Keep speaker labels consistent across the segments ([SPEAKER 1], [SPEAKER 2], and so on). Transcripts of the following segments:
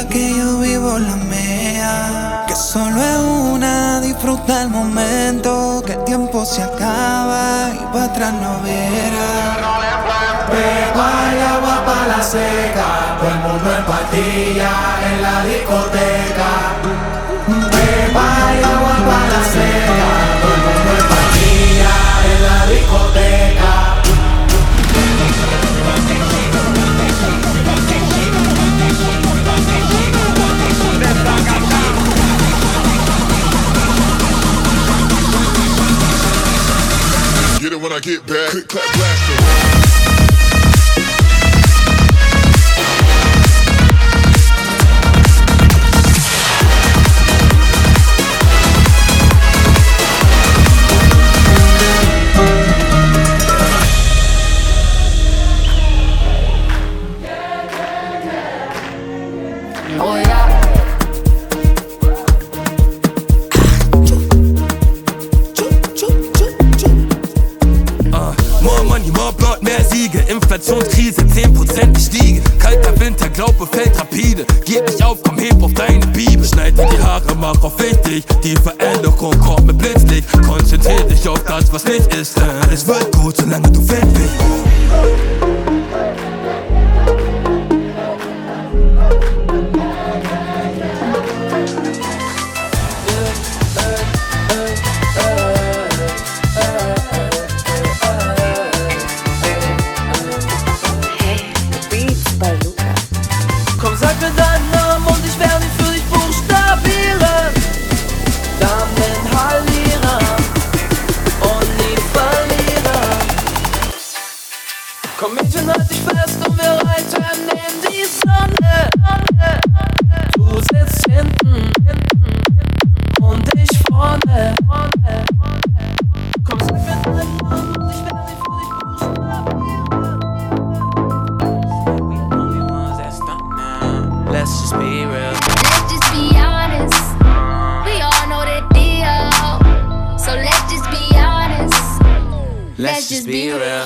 [SPEAKER 1] vida que yo vivo la mía, que solo es una, disfruta el momento, que el tiempo se acaba y para atrás no verás.
[SPEAKER 2] Bebo hay agua pa' la seca, todo el mundo en pastilla en la discoteca. Bebo hay agua pa' la seca, todo el mundo en pastilla en la discoteca.
[SPEAKER 3] Get it when I get back. Click, clap, blaster.
[SPEAKER 4] Inflationskrise, 10% gestiegen. Kalter Winter, Glaube fällt rapide. Gib nicht auf, komm heb auf deine Bibel. Schneid dir die Haare, mach auf wichtig. Die Veränderung kommt mit Blitzlicht. Konzentrier dich auf das, was nicht ist. Es wird gut, solange du fit bist.
[SPEAKER 5] Komm mit, wir halt dich fest und wir reiten in die Sonne. Du sitzt hinten und ich vorne. Komm, sag mir deinen Namen und ich werde für dich buchstabieren. We the only ones that stuck now. Let's just be real.
[SPEAKER 6] Let's just be honest. We all know the deal. So let's just be honest.
[SPEAKER 5] Let's just be real.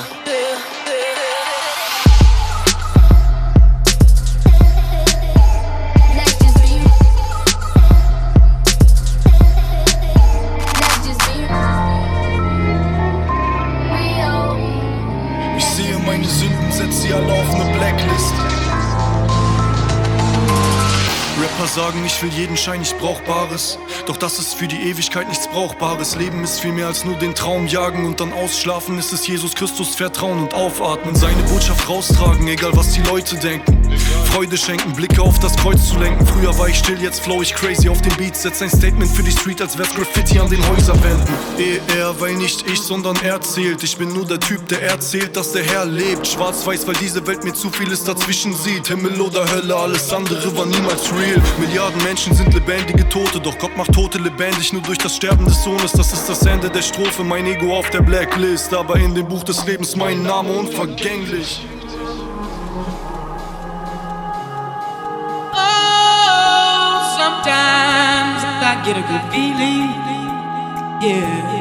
[SPEAKER 7] Sagen, ich will jeden Schein, ich brauch Bares. Doch das ist für die Ewigkeit nichts Brauchbares. Leben ist viel mehr als nur den Traum jagen und dann ausschlafen. Ist es Jesus Christus vertrauen und aufatmen. Seine Botschaft raustragen, egal was die Leute denken. Freude schenken, Blicke auf das Kreuz zu lenken. Früher war ich still, jetzt flow ich crazy auf den Beats. Setz ein Statement für die Street, als wär's Graffiti an den Häuserwänden. Er, weil nicht ich, sondern er zählt. Ich bin nur der Typ, der erzählt, dass der Herr lebt. Schwarz-weiß, weil diese Welt mir zu vieles dazwischen sieht. Himmel oder Hölle, alles andere war niemals real. Milliarden Menschen sind lebendige Tote, doch Gott macht Tote lebendig nur durch das Sterben des Sohnes. Das ist das Ende der Strophe, mein Ego auf der Blacklist, aber in dem Buch des Lebens mein Name unvergänglich.
[SPEAKER 5] Oh, sometimes I get a good feeling, yeah.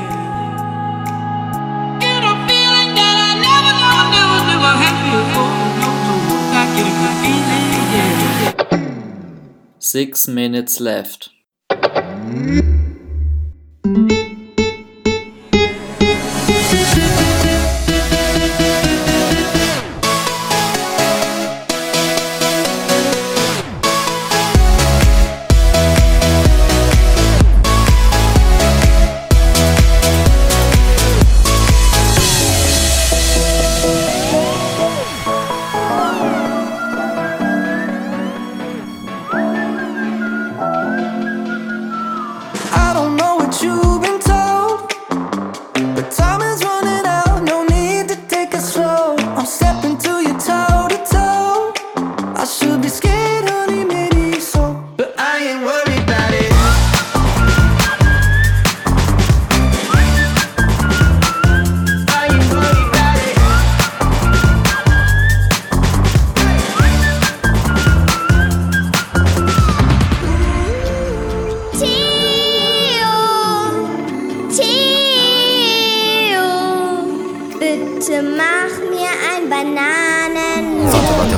[SPEAKER 5] Get a feeling that I never had before. I get a good feeling, yeah.
[SPEAKER 8] 6 minutes left.
[SPEAKER 1] You've been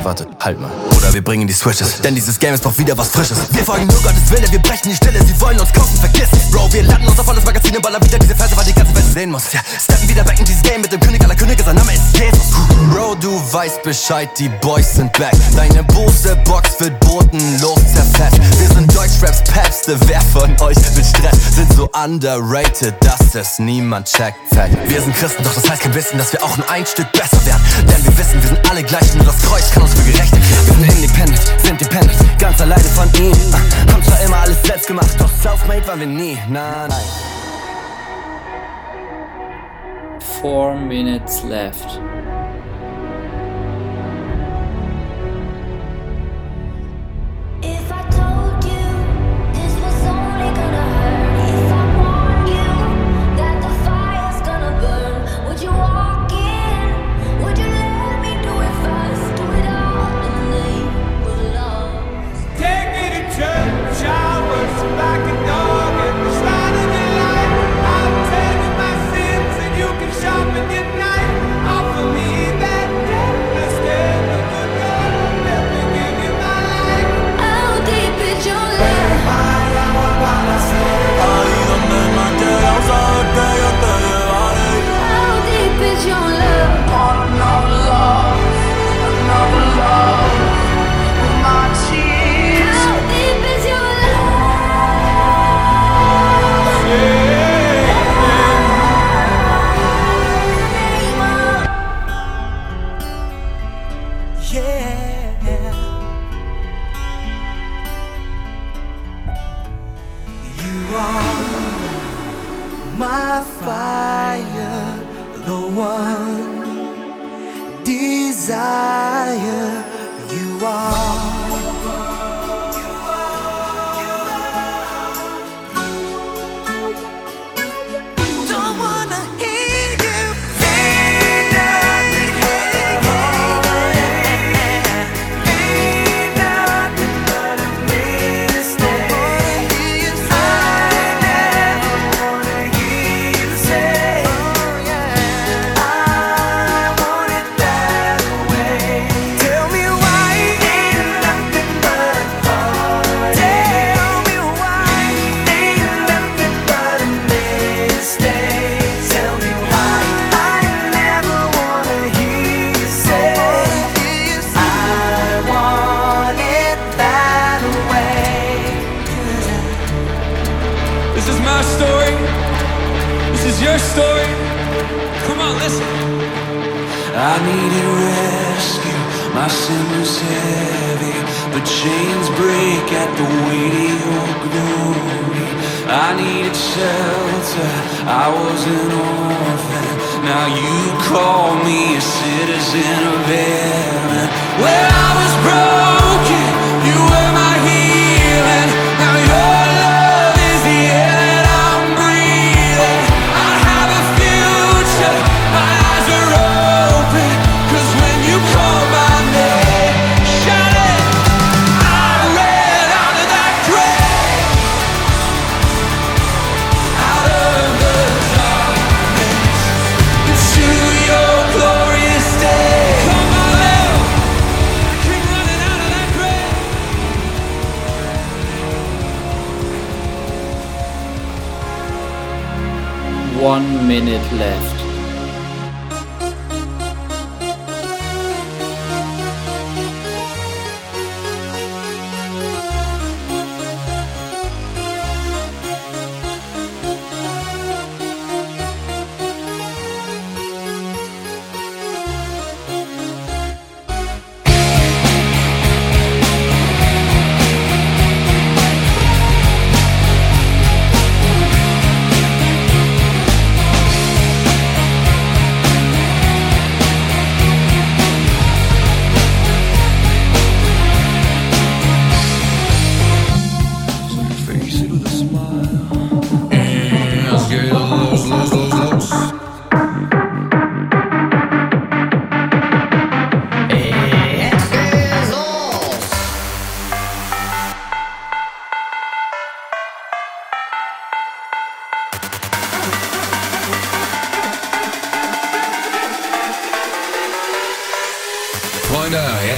[SPEAKER 9] warte, halt mal. Oder wir bringen die Switches, denn dieses Game ist doch wieder was Frisches. Wir folgen nur Gottes Wille, wir brechen die Stille, sie wollen uns kaufen, vergiss. Bro, wir landen uns auf alles Magazin und ballern wieder diese Verse, weil die ganze Welt sehen muss. Ja, steppen wieder back in dieses Game mit dem König aller Könige, sein Name ist Jesus. Bro, du weißt Bescheid, die Boys sind back. Deine Booster-Box wird bodenlos zerfetzt. Wir sind Deutschraps Päpste, wer von euch will Stress? Sind so underrated, dass es niemand checkt. Fact. Wir sind Christen, doch das heißt kein Wissen, dass wir auch nur ein Stück besser werden. Denn wir wissen, wir sind alle gleich, nur das Kreuz kann uns für gerecht erklären. Wir sind independent, sind dependent, ganz alleine von ihm. Haben zwar immer alles selbst gemacht, doch self-made waren wir nie. Nein.
[SPEAKER 8] 4 minutes left.
[SPEAKER 1] My fire, the one desire you are. Don't wanna hear you say nothing, ain't nothing but a mistake. I never wanna hear you say, I want it that way. Tell me why ain't nothing but a heart. Tell me why ain't nothing but a mistake. Tell me why I never wanna hear you say, I want it that way.
[SPEAKER 4] This is my story. This is your story. Come on, listen.
[SPEAKER 1] I needed rescue, my sin was heavy, but chains break at the weight of your glory. I needed shelter, I was an orphan, now you call me a citizen of heaven. When I was broken, you were my healing, now your love is the air that I'm breathing. I have a future, my eyes are open, 'cause when you call my name, shout it, I ran out of that grave, out of the darkness, into your glorious day. Come on, Leo, I came running out of that grave.
[SPEAKER 8] 1 minute left.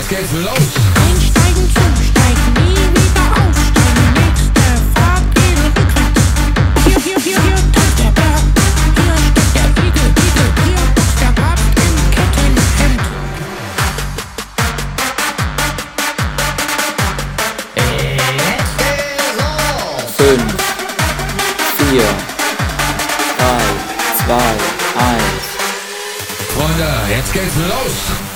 [SPEAKER 1] jetzt geht's los.
[SPEAKER 10] Einsteigen, zusteigen, nie wieder aussteigen. Nächste Fahrt geht rückwärts. Hier ist der Berg, hier steht der Igel, hier ist der Papst im Kettenhemd.
[SPEAKER 8] 5, 4, 3, 2, 1.
[SPEAKER 1] Freunde, jetzt geht's los.